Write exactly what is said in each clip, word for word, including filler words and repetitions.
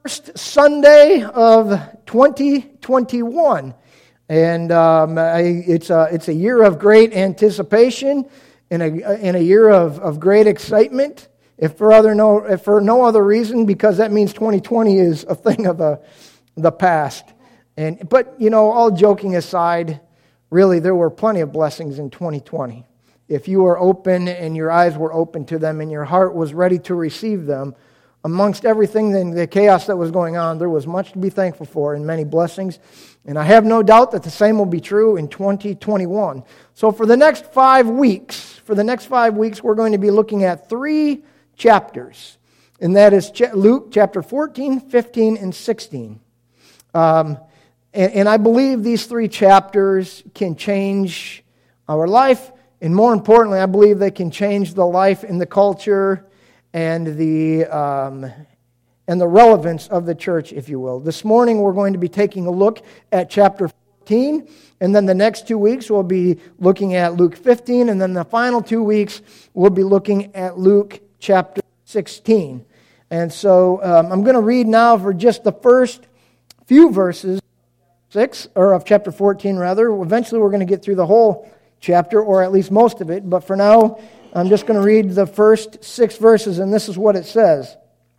First Sunday of twenty twenty-one, and um, I, it's a it's a year of great anticipation and a and a year of, of great excitement. If for other no if for no other reason, because that means twenty twenty is a thing of the the past. And but you know, all joking aside, really there were plenty of blessings in twenty twenty. If you were open and your eyes were open to them and your heart was ready to receive them. Amongst everything, the, the chaos that was going on, there was much to be thankful for and many blessings. And I have no doubt that the same will be true in twenty twenty-one. So for the next five weeks, for the next five weeks, we're going to be looking at three chapters. And that is Luke chapter fourteen, fifteen, and sixteen. Um, and, and I believe these three chapters can change our life. And more importantly, I believe they can change the life in the culture and the um, and the relevance of the church, if you will. This morning we're going to be taking a look at chapter fourteen, and then the next two weeks we'll be looking at Luke fifteen, and then the final two weeks we'll be looking at Luke chapter sixteen. And so um, I'm going to read now for just the first few verses, six or of chapter fourteen rather. Eventually we're going to get through the whole chapter, or at least most of it, but for now I'm just going to read the first six verses, and this is what it says.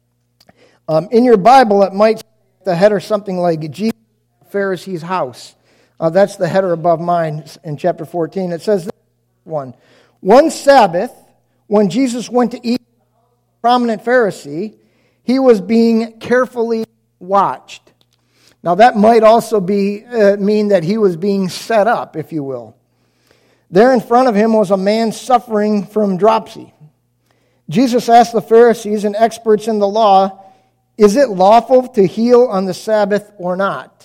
Um, in your Bible, it might say the header something like Jesus at Pharisee's house. Uh, that's the header above mine in chapter fourteen. It says this one. One Sabbath, when Jesus went to eat with a prominent Pharisee, he was being carefully watched. Now that might also be uh, mean that he was being set up, if you will. There in front of him was a man suffering from dropsy. Jesus asked the Pharisees and experts in the law, is it lawful to heal on the Sabbath or not?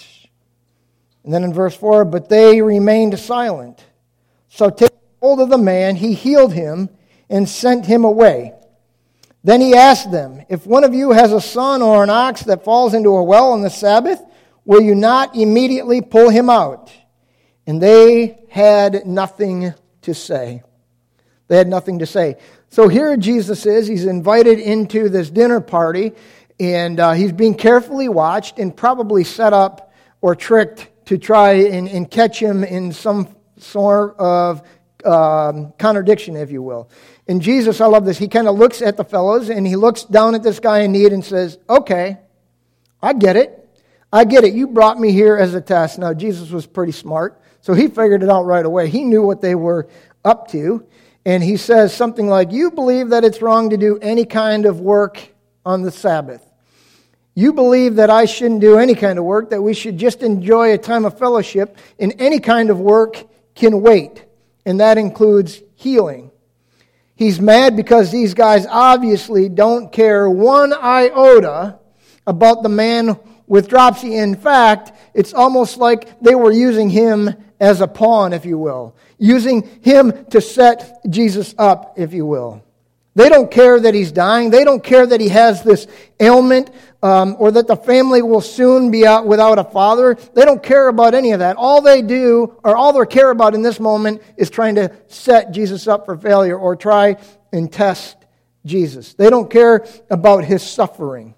And then in verse four, but they remained silent. So taking hold of the man, he healed him and sent him away. Then he asked them, if one of you has a son or an ox that falls into a well on the Sabbath, will you not immediately pull him out? And they had nothing to say. They had nothing to say. So here Jesus is. He's invited into this dinner party, and uh, he's being carefully watched and probably set up or tricked to try and, and catch him in some sort of um, contradiction, if you will. And Jesus, I love this, he kind of looks at the fellows, and he looks down at this guy in need and says, okay, I get it. I get it. You brought me here as a test. Now, Jesus was pretty smart. So he figured it out right away. He knew what they were up to. And he says something like, you believe that it's wrong to do any kind of work on the Sabbath. You believe that I shouldn't do any kind of work, that we should just enjoy a time of fellowship, and any kind of work can wait. And that includes healing. He's mad because these guys obviously don't care one iota about the man with dropsy. In fact, it's almost like they were using him as a pawn, if you will. Using him to set Jesus up, if you will. They don't care that he's dying. They don't care that he has this ailment um, or that the family will soon be out without a father. They don't care about any of that. All they do, or all they care about in this moment, is trying to set Jesus up for failure or try and test Jesus. They don't care about his suffering.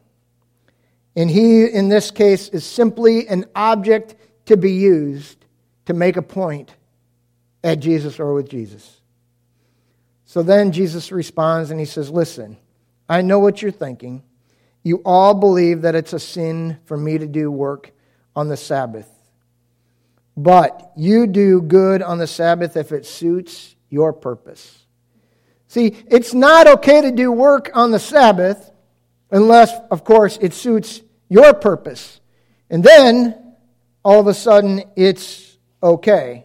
And he, in this case, is simply an object to be used to make a point at Jesus or with Jesus. So then Jesus responds and he says, listen, I know what you're thinking. You all believe that it's a sin for me to do work on the Sabbath. But you do good on the Sabbath if it suits your purpose. See, it's not okay to do work on the Sabbath unless, of course, it suits your purpose. And then, all of a sudden, it's okay.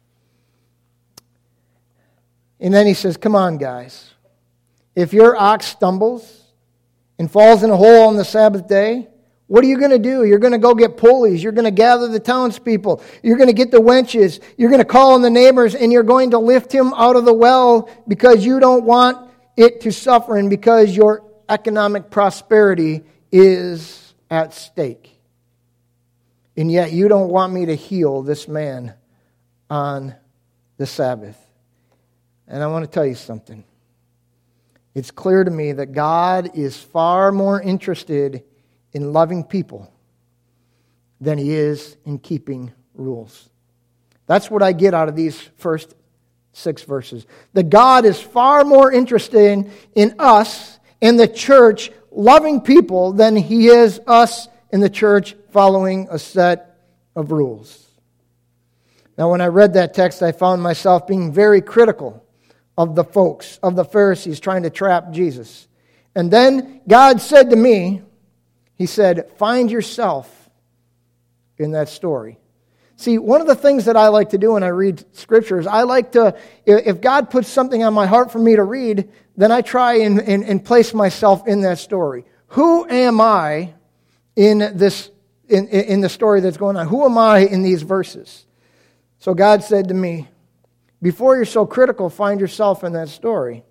And then he says, come on, guys. If your ox stumbles and falls in a hole on the Sabbath day, what are you going to do? You're going to go get pulleys. You're going to gather the townspeople. You're going to get the wenches. You're going to call on the neighbors, and you're going to lift him out of the well because you don't want it to suffer and because your economic prosperity is at stake. And yet you don't want me to heal this man on the Sabbath. And I want to tell you something. It's clear to me that God is far more interested in loving people than he is in keeping rules. That's what I get out of these first six verses. That God is far more interested in, in us in the church loving people than he is us in the church following a set of rules. Now, when I read that text, I found myself being very critical of the folks, of the Pharisees trying to trap Jesus. And then God said to me, he said, find yourself in that story. See, one of the things that I like to do when I read scriptures, I like to, if God puts something on my heart for me to read, then I try and, and, and place myself in that story. Who am I in this, in, in the story that's going on? Who am I in these verses? So God said to me, before you're so critical, find yourself in that story.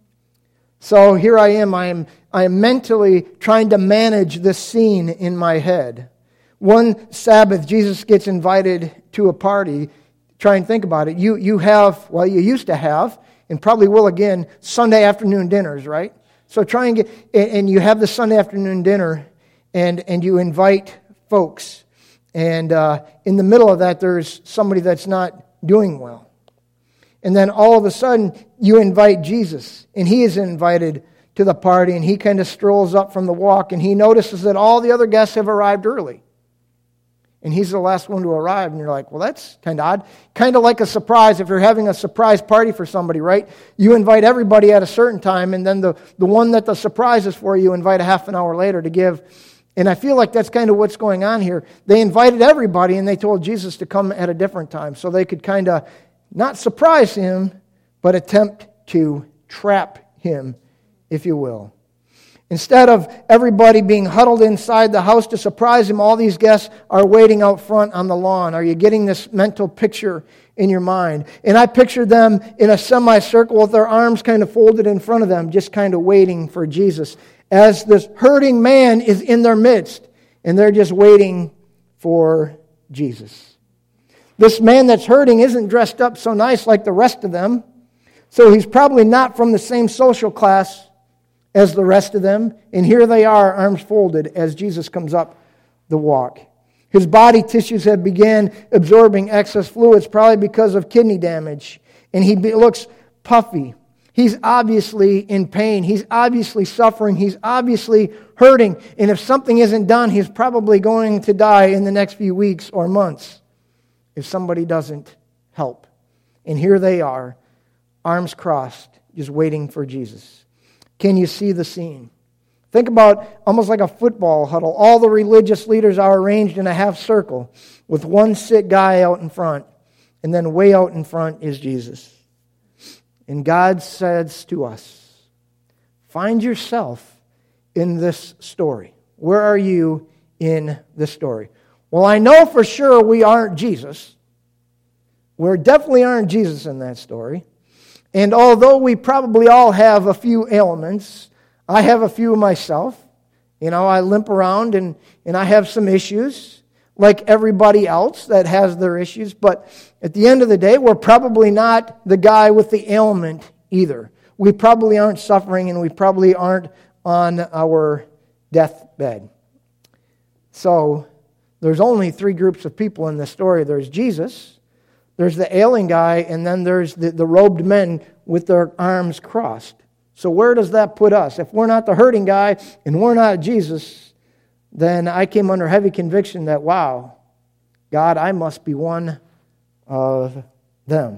So here I am, I am, I am mentally trying to manage this scene in my head. One Sabbath, Jesus gets invited to a party. Try and think about it. You, you have, well, you used to have, and probably will again, Sunday afternoon dinners, right? So try and get, and you have the Sunday afternoon dinner, and, and you invite folks. And uh, in the middle of that, there's somebody that's not doing well. And then all of a sudden, you invite Jesus, and he is invited to the party, and he kind of strolls up from the walk, and he notices that all the other guests have arrived early. And he's the last one to arrive, and you're like, well, that's kind of odd. Kind of like a surprise, if you're having a surprise party for somebody, right? You invite everybody at a certain time, and then the, the one that the surprise is for, you invite a half an hour later to give. And I feel like that's kind of what's going on here. They invited everybody, and they told Jesus to come at a different time, so they could kind of not surprise him, but attempt to trap him, if you will. Instead of everybody being huddled inside the house to surprise him, all these guests are waiting out front on the lawn. Are you getting this mental picture in your mind? And I pictured them in a semicircle with their arms kind of folded in front of them, just kind of waiting for Jesus, as this hurting man is in their midst, and they're just waiting for Jesus. This man that's hurting isn't dressed up so nice like the rest of them, so he's probably not from the same social class as the rest of them. And here they are, arms folded, as Jesus comes up the walk. His body tissues have began absorbing excess fluids, probably because of kidney damage. And he looks puffy. He's obviously in pain. He's obviously suffering. He's obviously hurting. And if something isn't done, he's probably going to die in the next few weeks or months if somebody doesn't help. And here they are, arms crossed, just waiting for Jesus. Can you see the scene? Think about almost like a football huddle. All the religious leaders are arranged in a half circle with one sick guy out in front, and then way out in front is Jesus. And God says to us, find yourself in this story. Where are you in this story? Well, I know for sure we aren't Jesus. We definitely aren't Jesus in that story. And although we probably all have a few ailments, I have a few myself. You know, I limp around and, and I have some issues like everybody else that has their issues. But at the end of the day, we're probably not the guy with the ailment either. We probably aren't suffering, and we probably aren't on our deathbed. So there's only three groups of people in this story. There's Jesus, there's the ailing guy, and then there's the, the robed men with their arms crossed. So where does that put us? If we're not the hurting guy and we're not Jesus, then I came under heavy conviction that, wow, God, I must be one of them.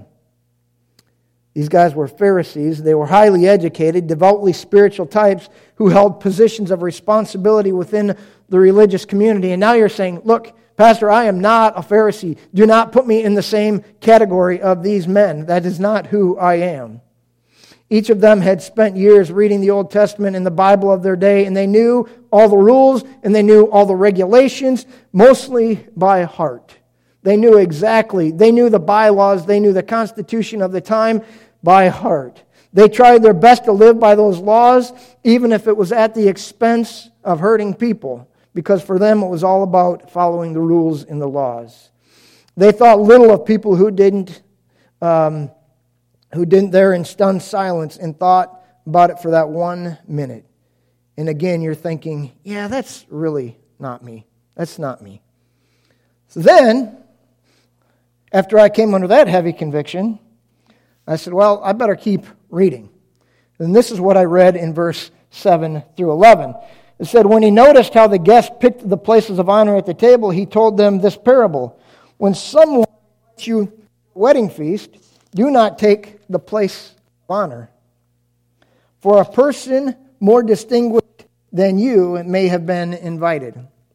These guys were Pharisees. They were highly educated, devoutly spiritual types who held positions of responsibility within the religious community. And now you're saying, look, Pastor, I am not a Pharisee. Do not put me in the same category of these men. That is not who I am. Each of them had spent years reading the Old Testament and the Bible of their day, and they knew all the rules and they knew all the regulations, mostly by heart. They knew exactly. They knew the bylaws. They knew the Constitution of the time by heart. They tried their best to live by those laws, even if it was at the expense of hurting people, because for them it was all about following the rules and the laws. They thought little of people who didn't, um, who didn't there in stunned silence and thought about it for that one minute. And again, you're thinking, yeah, that's really not me. That's not me. So then, after I came under that heavy conviction, I said, well, I better keep reading. And this is what I read in verse seven through eleven. It said, when he noticed how the guests picked the places of honor at the table, he told them this parable. When someone invites you to a wedding feast, do not take the place of honor. For a person more distinguished than you may have been invited.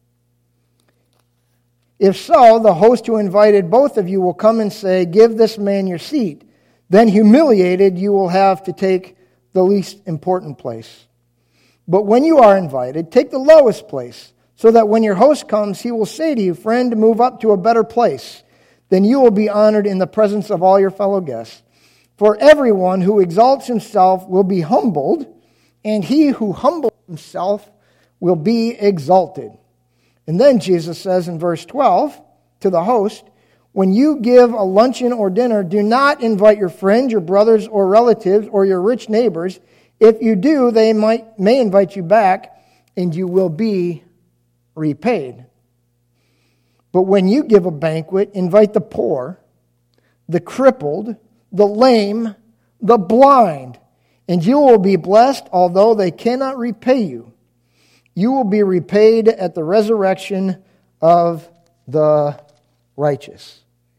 If so, the host who invited both of you will come and say, give this man your seat. Then humiliated, you will have to take the least important place. But when you are invited, take the lowest place, so that when your host comes, he will say to you, friend, move up to a better place. Then you will be honored in the presence of all your fellow guests. For everyone who exalts himself will be humbled, and he who humbles himself will be exalted. And then Jesus says in verse twelve to the host, when you give a luncheon or dinner, do not invite your friends, your brothers or relatives, or your rich neighbors. If you do, they might may invite you back, and you will be repaid. But when you give a banquet, invite the poor, the crippled, the lame, the blind, and you will be blessed, although they cannot repay you. You will be repaid at the resurrection of the righteous.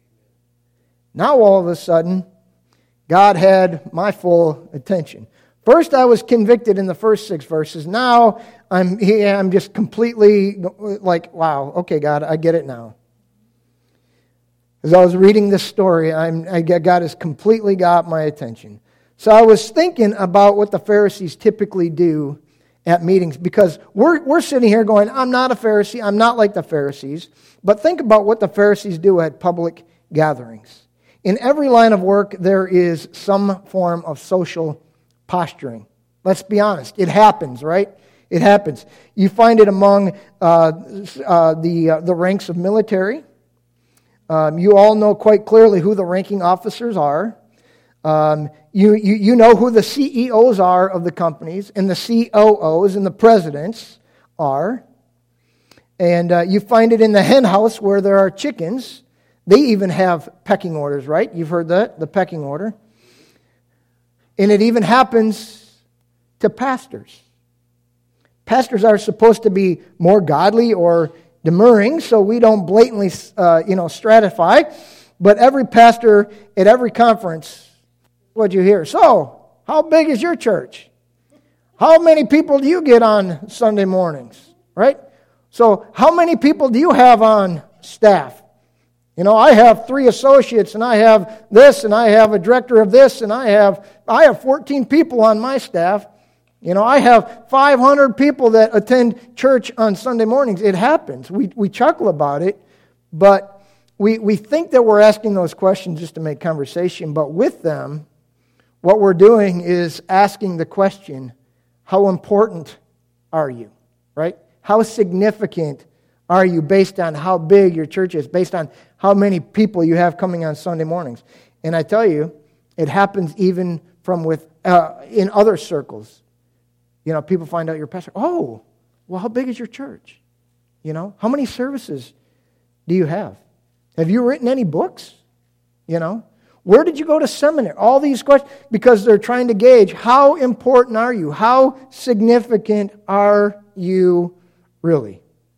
Now all of a sudden, God had my full attention. First, I was convicted in the first six verses. Now, I'm I'm just completely like, wow, okay, God, I get it now. As I was reading this story, I'm, I, God has completely got my attention. So I was thinking about what the Pharisees typically do at meetings, because we're we're sitting here going, I'm not a Pharisee, I'm not like the Pharisees. But think about what the Pharisees do at public gatherings. In every line of work, there is some form of social posturing. Let's be honest. It happens, right? It happens. You find it among uh, uh, the uh, the ranks of military. Um, you all know quite clearly who the ranking officers are. Um, you, you you know who the C E Os are of the companies, and the C O Os and the presidents are. And uh, you find it in the hen house where there are chickens. They even have pecking orders, right? You've heard that, the pecking order. And it even happens to pastors. Pastors are supposed to be more godly or demurring, so we don't blatantly, uh, you know, stratify. But every pastor at every conference, what you hear? So, how big is your church? How many people do you get on Sunday mornings? Right? So, how many people do you have on staff? You know, I have three associates, and I have this, and I have a director of this, and I have I have fourteen people on my staff. You know, I have five hundred people that attend church on Sunday mornings. It happens. We we chuckle about it, but we we think that we're asking those questions just to make conversation. But with them, what we're doing is asking the question, how important are you? Right? How significant are you based on how big your church is, based on how many people you have coming on Sunday mornings? And I tell you, it happens even from with uh, in other circles. You know, people find out your pastor. Oh, well, how big is your church? You know, how many services do you have? Have you written any books? You know, where did you go to seminary? All these questions, because they're trying to gauge how important are you? How significant are you really?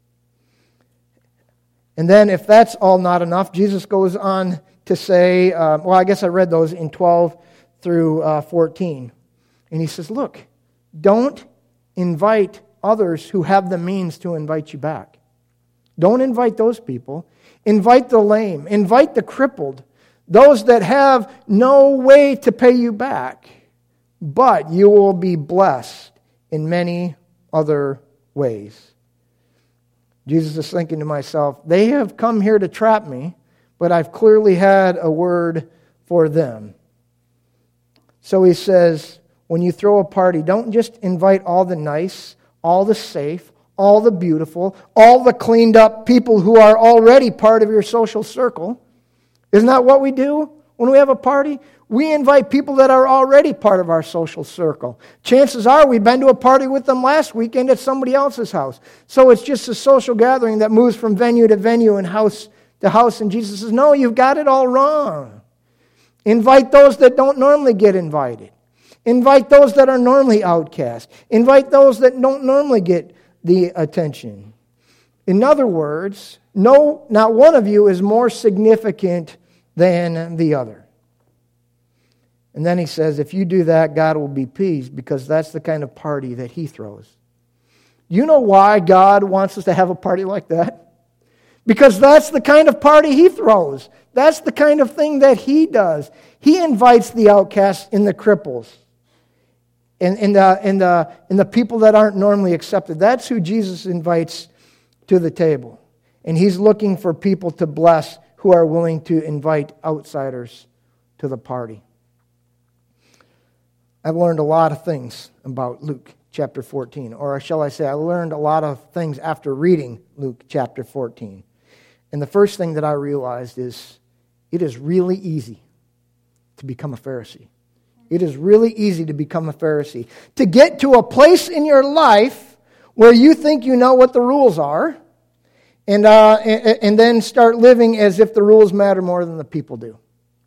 And then if that's all not enough, Jesus goes on to say, uh, well, I guess I read those in twelve through fourteen. And he says, look, don't invite others who have the means to invite you back. Don't invite those people. Invite the lame. Invite the crippled. Those that have no way to pay you back. But you will be blessed in many other ways. Jesus is thinking to myself, they have come here to trap me, but I've clearly had a word for them. So he says, when you throw a party, don't just invite all the nice, all the safe, all the beautiful, all the cleaned up people who are already part of your social circle. Isn't that what we do when we have a party? We invite people that are already part of our social circle. Chances are we've been to a party with them last weekend at somebody else's house. So it's just a social gathering that moves from venue to venue and house to house. And Jesus says, no, you've got it all wrong. Invite those that don't normally get invited. Invite those that are normally outcast. Invite those that don't normally get the attention. In other words, no, not one of you is more significant than the other. And then he says, if you do that, God will be pleased, because that's the kind of party that he throws. You know why God wants us to have a party like that? Because that's the kind of party he throws. That's the kind of thing that he does. He invites the outcasts and the cripples and, and, the, and, the, and the people that aren't normally accepted. That's who Jesus invites to the table. And he's looking for people to bless who are willing to invite outsiders to the party. I've learned a lot of things about Luke chapter fourteen. Or shall I say, I learned a lot of things after reading Luke chapter fourteen. And the first thing that I realized is it is really easy to become a Pharisee. It is really easy to become a Pharisee. To get to a place in your life where you think you know what the rules are, and, uh, and, and then start living as if the rules matter more than the people do.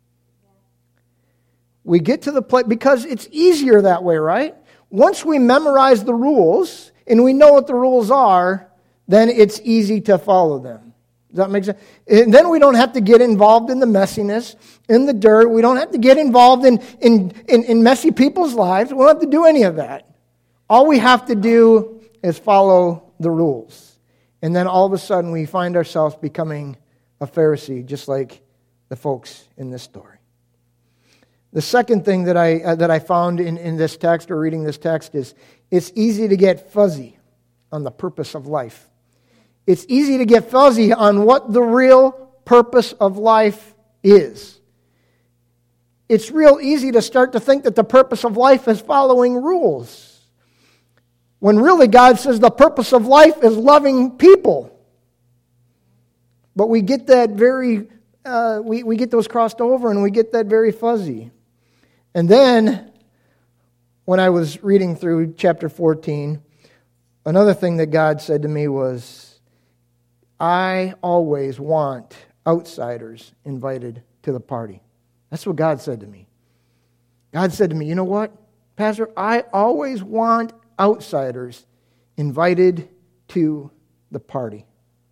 We get to the place, because it's easier that way, right? Once we memorize the rules and we know what the rules are, then it's easy to follow them. Does that make sense? And then we don't have to get involved in the messiness, in the dirt. We don't have to get involved in, in, in, in messy people's lives. We don't have to do any of that. All we have to do is follow the rules. And then all of a sudden we find ourselves becoming a Pharisee, just like the folks in this story. The second thing that I uh, that I found in, in this text, or reading this text, is it's easy to get fuzzy on the purpose of life. It's easy to get fuzzy on what the real purpose of life is. It's real easy to start to think that the purpose of life is following rules, when really God says the purpose of life is loving people. But we get that very, uh, we, we get those crossed over, and we get that very fuzzy. And then, when I was reading through chapter fourteen, another thing that God said to me was, I always want outsiders invited to the party. That's what God said to me. God said to me, you know what, Pastor, I always want outsiders invited to the party.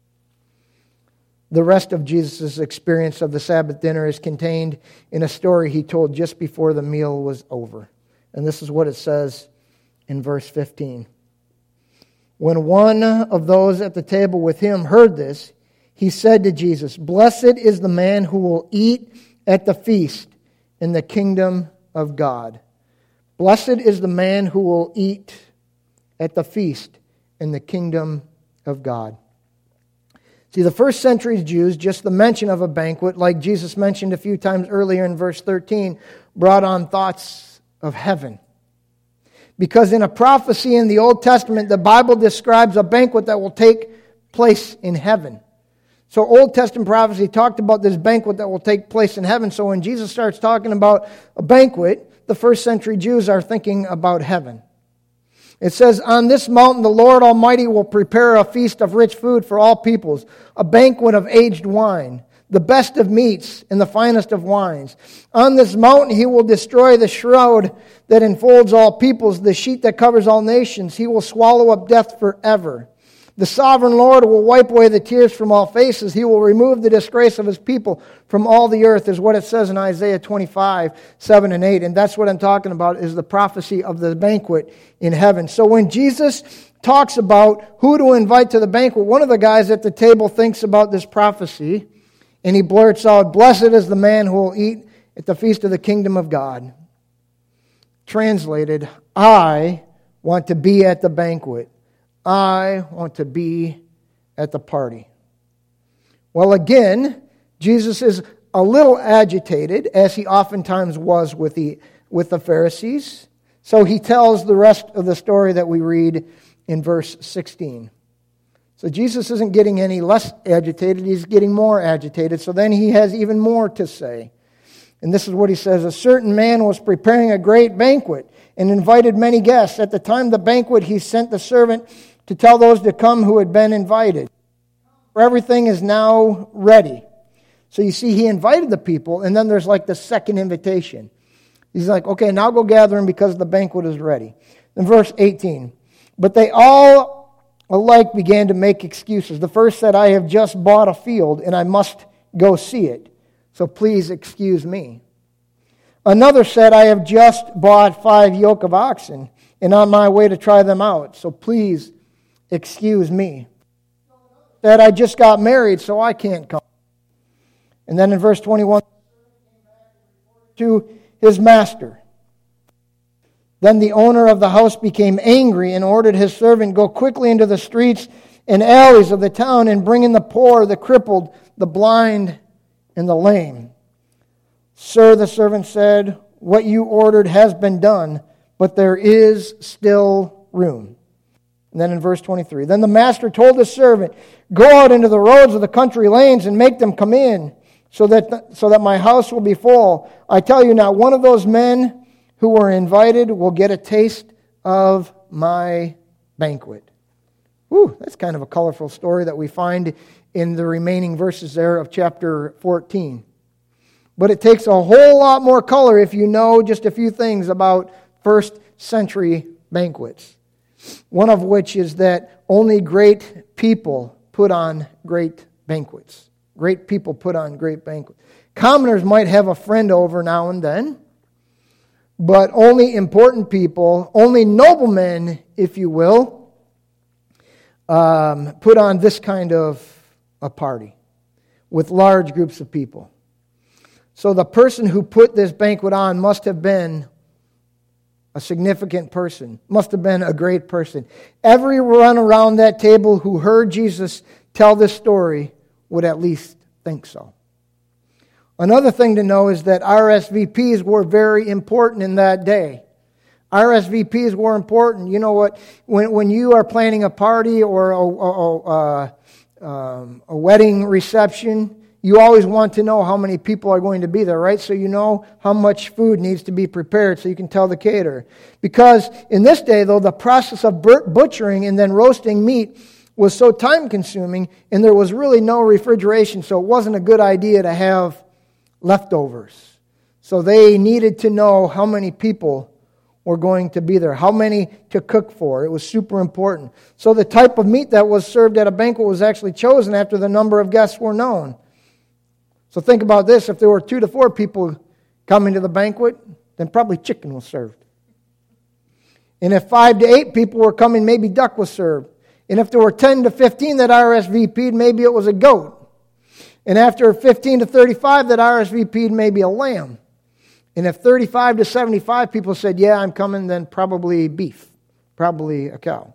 The rest of Jesus' experience of the Sabbath dinner is contained in a story he told just before the meal was over. And this is what it says in verse fifteen. When one of those at the table with him heard this, he said to Jesus, "Blessed is the man who will eat at the feast in the kingdom of God." Blessed is the man who will eat at the feast in the kingdom of God. See, the first century Jews, just the mention of a banquet, like Jesus mentioned a few times earlier in verse thirteen, brought on thoughts of heaven. Because in a prophecy in the Old Testament, the Bible describes a banquet that will take place in heaven. So Old Testament prophecy talked about this banquet that will take place in heaven. So when Jesus starts talking about a banquet, the first century Jews are thinking about heaven. It says, on this mountain the Lord Almighty will prepare a feast of rich food for all peoples, a banquet of aged wine, the best of meats and the finest of wines. On this mountain he will destroy the shroud that enfolds all peoples, the sheet that covers all nations. He will swallow up death forever. The sovereign Lord will wipe away the tears from all faces. He will remove the disgrace of his people from all the earth, is what it says in Isaiah twenty-five, seven and eight. And that's what I'm talking about, is the prophecy of the banquet in heaven. So when Jesus talks about who to invite to the banquet, one of the guys at the table thinks about this prophecy, and he blurts out, "Blessed is the man who will eat at the feast of the kingdom of God." Translated, I want to be at the banquet. I want to be at the party. Well, again, Jesus is a little agitated, as he oftentimes was with the, with the Pharisees. So he tells the rest of the story that we read in verse sixteen. So Jesus isn't getting any less agitated, he's getting more agitated. So then he has even more to say. And this is what he says: a certain man was preparing a great banquet and invited many guests. At the time of the banquet, he sent the servant to tell those to come who had been invited. For everything is now ready. So you see, he invited the people, and then there's like the second invitation. He's like, okay, now go gather them because the banquet is ready. In verse eighteen, but they all alike began to make excuses. The first said, I have just bought a field, and I must go see it. So please excuse me. Another said, I have just bought five yoke of oxen and on my way to try them out. So please excuse me. Said, I just got married, so I can't come. And then in verse twenty-one, to his master. Then the owner of the house became angry and ordered his servant, go quickly into the streets and alleys of the town and bring in the poor, the crippled, the blind, and the lame. Sir, the servant said, what you ordered has been done, but there is still room. And then in verse twenty-three, then the master told the servant, go out into the roads of the country lanes and make them come in, so that the, so that my house will be full. I tell you, not one of those men who were invited will get a taste of my banquet. Whew, that's kind of a colorful story that we find in the remaining verses there of chapter fourteen. But it takes a whole lot more color if you know just a few things about first century banquets. One of which is that only great people put on great banquets. Great people put on great banquets. Commoners might have a friend over now and then, but only important people, only noblemen, if you will, um, put on this kind of a party with large groups of people. So the person who put this banquet on must have been a significant person, must have been a great person. Everyone around that table who heard Jesus tell this story would at least think so. Another thing to know is that R S V Ps were very important in that day. R S V Ps were important. You know what? When when you are planning a party or a, a, a, um, a wedding reception, you always want to know how many people are going to be there, right? So you know how much food needs to be prepared so you can tell the caterer. Because in this day, though, the process of butchering and then roasting meat was so time-consuming, and there was really no refrigeration, so it wasn't a good idea to have leftovers. So they needed to know how many people were going to be there, how many to cook for. It was super important. So the type of meat that was served at a banquet was actually chosen after the number of guests were known. So think about this. If there were two to four people coming to the banquet, then probably chicken was served. And if five to eight people were coming, maybe duck was served. And if there were ten to fifteen that R S V P'd, maybe it was a goat. And after fifteen to thirty-five that R S V P'd, maybe a lamb. And if thirty-five to seventy-five people said, yeah, I'm coming, then probably beef, probably a cow.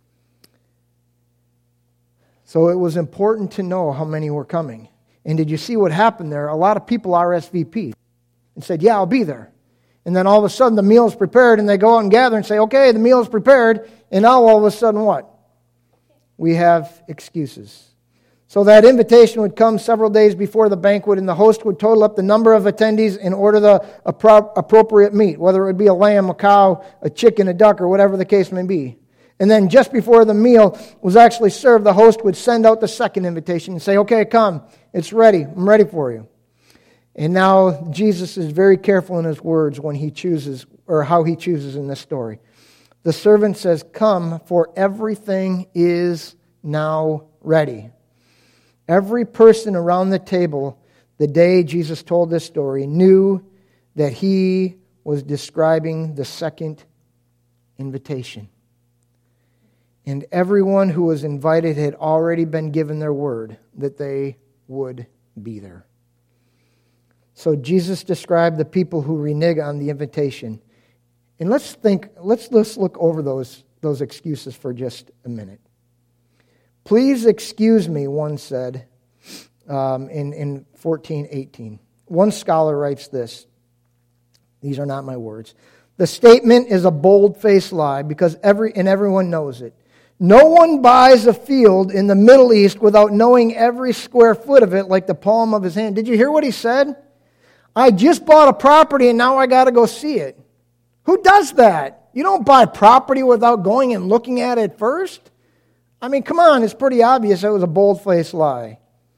So it was important to know how many were coming. And did you see what happened there? A lot of people R S V P'd and said, yeah, I'll be there. And then all of a sudden the meal is prepared, and they go out and gather and say, okay, the meal is prepared. And now all of a sudden what? We have excuses. So that invitation would come several days before the banquet, and the host would total up the number of attendees and order the appro- appropriate meat, whether it would be a lamb, a cow, a chicken, a duck, or whatever the case may be. And then just before the meal was actually served, the host would send out the second invitation and say, okay, come, it's ready, I'm ready for you. And now Jesus is very careful in his words when he chooses, or how he chooses in this story. The servant says, come, for everything is now ready. Every person around the table, the day Jesus told this story, knew that he was describing the second invitation. And everyone who was invited had already been given their word that they would be there. So Jesus described the people who renege on the invitation. And let's think, let's, let's look over those, those excuses for just a minute. Please excuse me, one said um, in, in fourteen eighteen. One scholar writes this. These are not my words. The statement is a bold-faced lie because every and everyone knows it. No one buys a field in the Middle East without knowing every square foot of it like the palm of his hand. Did you hear what he said? I just bought a property and now I got to go see it. Who does that? You don't buy property without going and looking at it first. I mean, come on, it's pretty obvious it was a bold-faced lie.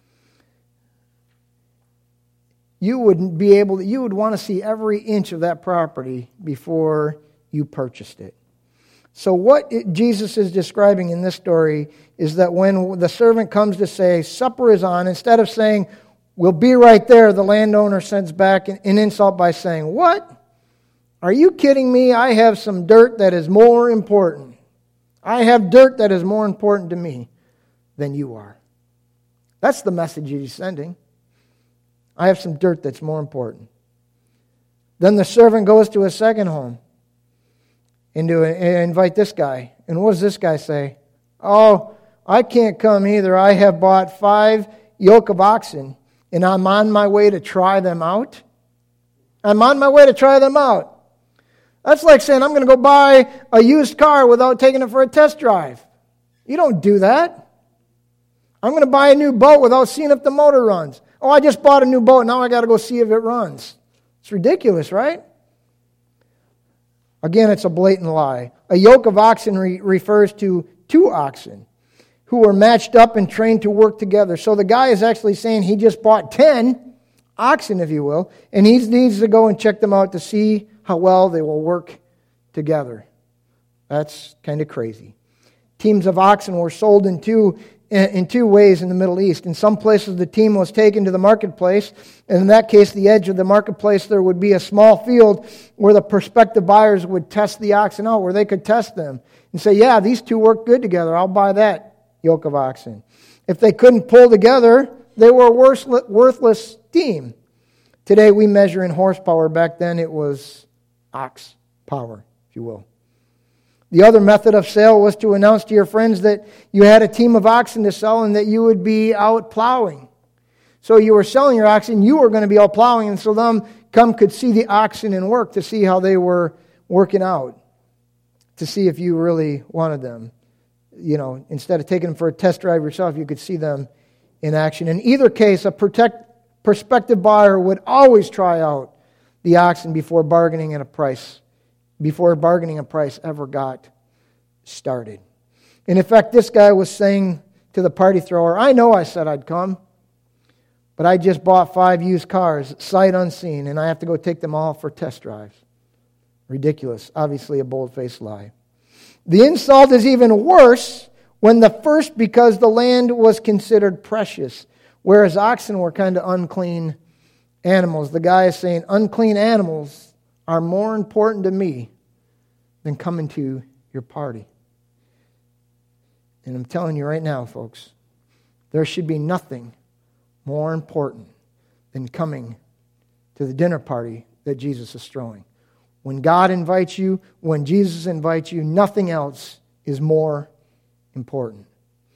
You wouldn't be able to, you would want to see every inch of that property before you purchased it. So what it, Jesus is describing in this story is that when the servant comes to say, supper is on, instead of saying, we'll be right there, the landowner sends back an, an insult by saying, what? Are you kidding me? I have some dirt that is more important. I have dirt that is more important to me than you are. That's the message he's sending. I have some dirt that's more important. Then the servant goes to a second home and to invite this guy. And what does this guy say? Oh, I can't come either. I have bought five yoke of oxen, and I'm on my way to try them out. I'm on my way to try them out. That's like saying I'm going to go buy a used car without taking it for a test drive. You don't do that. I'm going to buy a new boat without seeing if the motor runs. Oh, I just bought a new boat. Now I got to go see if it runs. It's ridiculous, right? Again, it's a blatant lie. A yoke of oxen re- refers to two oxen who were matched up and trained to work together. So the guy is actually saying he just bought ten oxen, if you will, and he needs to go and check them out to see how well they will work together. That's kind of crazy. Teams of oxen were sold in two in two ways in the Middle East. In some places, the team was taken to the marketplace, and in that case, the edge of the marketplace, there would be a small field where the prospective buyers would test the oxen out, where they could test them and say, yeah, these two work good together. I'll buy that yoke of oxen. If they couldn't pull together, they were a worthless team. Today, we measure in horsepower. Back then, it was ox power, if you will. The other method of sale was to announce to your friends that you had a team of oxen to sell and that you would be out plowing. So you were selling your oxen, you were going to be out plowing, and so them come could see the oxen and work to see how they were working out, to see if you really wanted them. You know, instead of taking them for a test drive yourself, you could see them in action. In either case, a protect, prospective buyer would always try out the oxen before bargaining at a price. before bargaining a price ever got started. And in fact, this guy was saying to the party thrower, I know I said I'd come, but I just bought five used cars, sight unseen, and I have to go take them all for test drives. Ridiculous. Obviously a bold-faced lie. The insult is even worse when the first, because the land was considered precious, whereas oxen were kind of unclean animals. The guy is saying, unclean animals are more important to me than coming to your party. And I'm telling you right now, folks, there should be nothing more important than coming to the dinner party that Jesus is throwing. When God invites you, when Jesus invites you, nothing else is more important.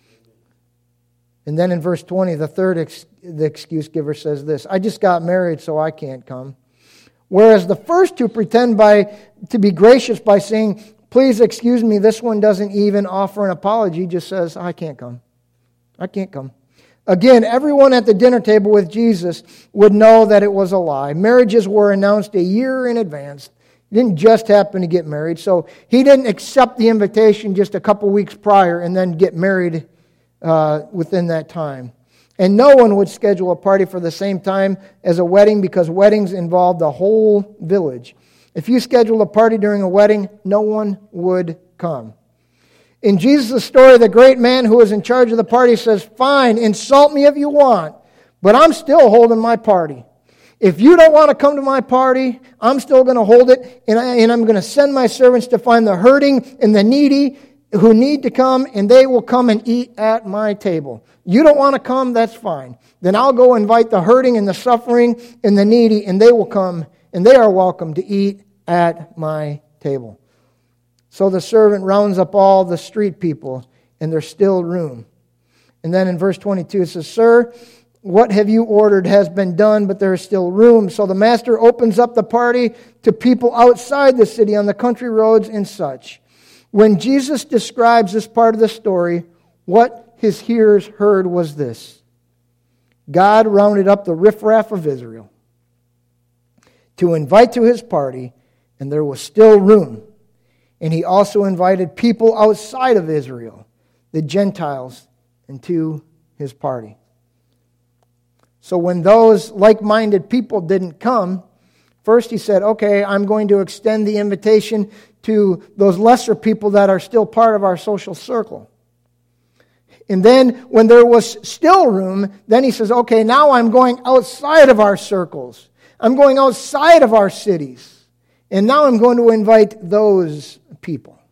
And then in verse twenty, the third ex- the excuse giver says this, I just got married, so I can't come. Whereas the first two pretend by to be gracious by saying, please excuse me, this one doesn't even offer an apology, just says, I can't come. I can't come. Again, everyone at the dinner table with Jesus would know that it was a lie. Marriages were announced a year in advance. He didn't just happen to get married. So he didn't accept the invitation just a couple weeks prior and then get married uh, within that time. And no one would schedule a party for the same time as a wedding because weddings involve the whole village. If you scheduled a party during a wedding, no one would come. In Jesus' story, the great man who was in charge of the party says, fine, insult me if you want, but I'm still holding my party. If you don't want to come to my party, I'm still going to hold it, and, I, and I'm going to send my servants to find the hurting and the needy who need to come, and they will come and eat at my table. You don't want to come, that's fine. Then I'll go invite the hurting and the suffering and the needy, and they will come, and they are welcome to eat at my table. So the servant rounds up all the street people, and there's still room. And then in verse twenty-two it says, Sir, what have you ordered has been done, but there is still room. So the master opens up the party to people outside the city on the country roads and such. When Jesus describes this part of the story, what his hearers heard was this. God rounded up the riffraff of Israel. to invite to his party, and there was still room. And he also invited people outside of Israel, the Gentiles, into his party. So when those like-minded people didn't come, first he said, okay, I'm going to extend the invitation to those lesser people that are still part of our social circle. And then when there was still room, then he says, okay, now I'm going outside of our circles. I'm going outside of our cities. And now I'm going to invite those people.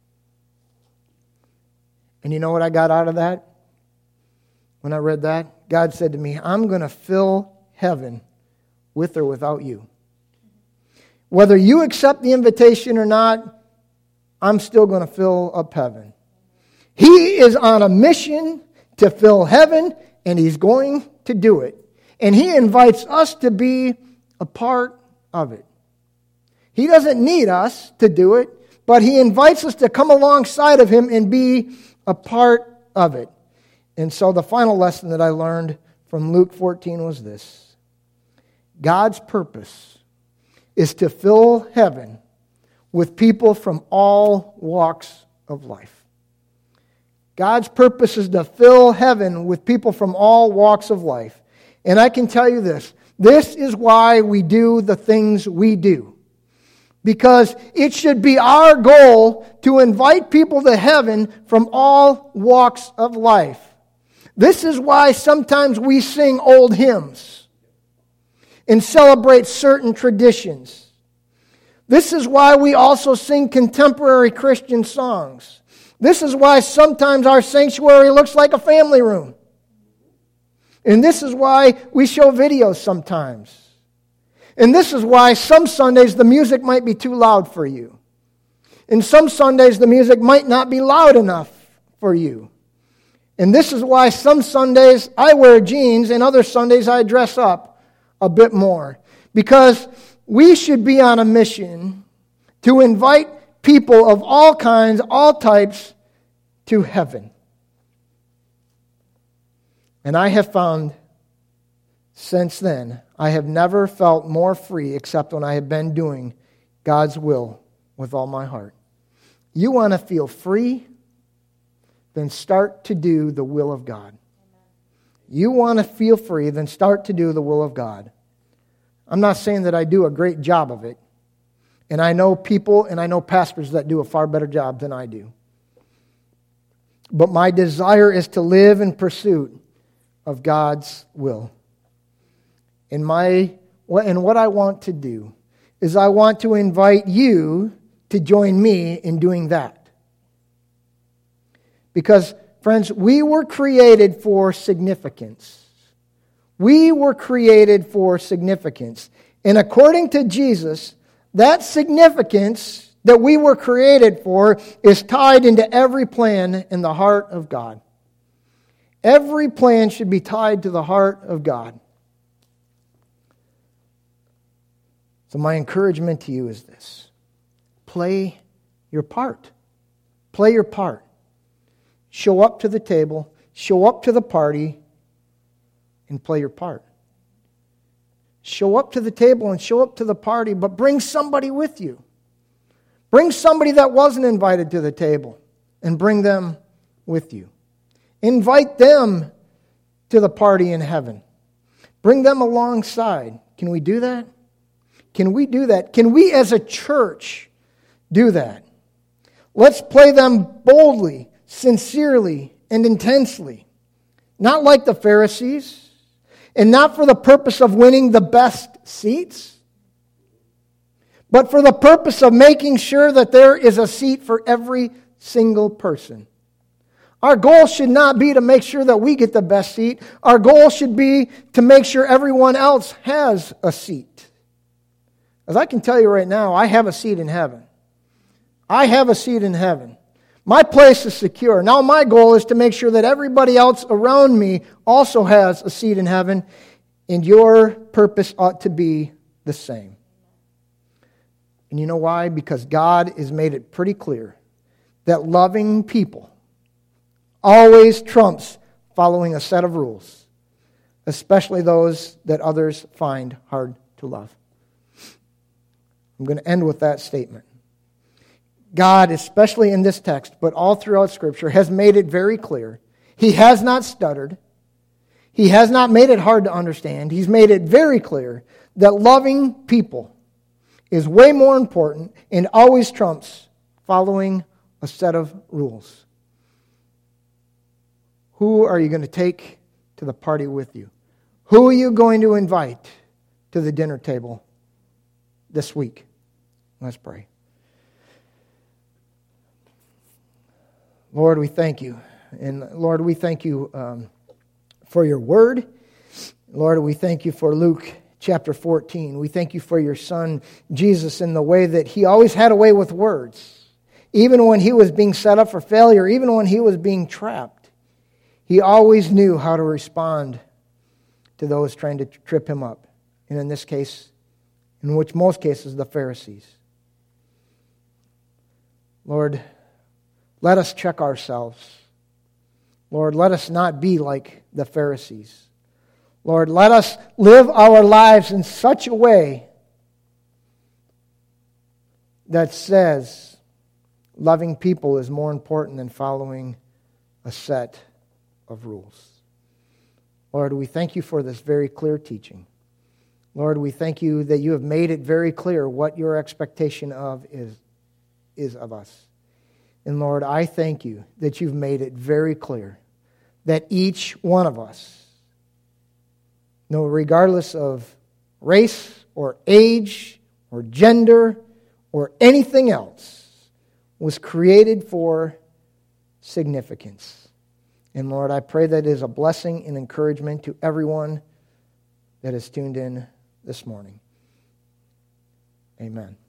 And you know what I got out of that? When I read that, God said to me, I'm going to fill heaven with or without you. Whether you accept the invitation or not, I'm still going to fill up heaven. He is on a mission to fill heaven, and he's going to do it. And he invites us to be a part of it. He doesn't need us to do it, but he invites us to come alongside of him and be a part of it. And so the final lesson that I learned from Luke fourteen was this. God's purpose is to fill heaven with people from all walks of life. God's purpose is to fill heaven with people from all walks of life. And I can tell you this, this is why we do the things we do. Because it should be our goal to invite people to heaven from all walks of life. This is why sometimes we sing old hymns and celebrate certain traditions. This is why we also sing contemporary Christian songs. This is why sometimes our sanctuary looks like a family room. And this is why we show videos sometimes. And this is why some Sundays the music might be too loud for you. And some Sundays the music might not be loud enough for you. And this is why some Sundays I wear jeans and other Sundays I dress up a bit more. Because we should be on a mission to invite people of all kinds, all types, to heaven. And I have found since then, I have never felt more free except when I have been doing God's will with all my heart. You want to feel free? Then start to do the will of God. You want to feel free? Then start to do the will of God. I'm not saying that I do a great job of it. And I know people and I know pastors that do a far better job than I do. But my desire is to live in pursuit of God's will. And my and what I want to do is I want to invite you to join me in doing that. Because, friends, we were created for significance. We were created for significance. And according to Jesus, that significance that we were created for is tied into every plan in the heart of God. Every plan should be tied to the heart of God. So my encouragement to you is this. Play your part. Play your part. Show up to the table, show up to the party, and play your part. Show up to the table and show up to the party, but bring somebody with you. Bring somebody that wasn't invited to the table and bring them with you. Invite them to the party in heaven. Bring them alongside. Can we do that? Can we do that? Can we as a church do that? Let's play them boldly, sincerely, and intensely. Not like the Pharisees, and not for the purpose of winning the best seats, but for the purpose of making sure that there is a seat for every single person. Our goal should not be to make sure that we get the best seat. Our goal should be to make sure everyone else has a seat. As I can tell you right now, I have a seat in heaven. I have a seat in heaven. My place is secure. Now my goal is to make sure that everybody else around me also has a seat in heaven, and your purpose ought to be the same. And you know why? Because God has made it pretty clear that loving people always trumps following a set of rules, especially those that others find hard to love. I'm going to end with that statement. God, especially in this text, but all throughout Scripture, has made it very clear. He has not stuttered. He has not made it hard to understand. He's made it very clear that loving people is way more important and always trumps following a set of rules. Who are you going to take to the party with you? Who are you going to invite to the dinner table this week? Let's pray. Lord, we thank you. And Lord, we thank you um, for your word. Lord, we thank you for Luke chapter fourteen. We thank you for your son, Jesus, in the way that he always had a way with words. Even when he was being set up for failure, even when he was being trapped, he always knew how to respond to those trying to trip him up. And in this case, in which most cases, the Pharisees. Lord, let us check ourselves. Lord, let us not be like the Pharisees. Lord, let us live our lives in such a way that says loving people is more important than following a set of rules. Lord, we thank you for this very clear teaching. Lord, we thank you that you have made it very clear what your expectation of is, is of us. And Lord, I thank you that you've made it very clear that each one of us, no, regardless of race or age or gender or anything else, was created for significance. And Lord, I pray that it is a blessing and encouragement to everyone that is tuned in this morning. Amen.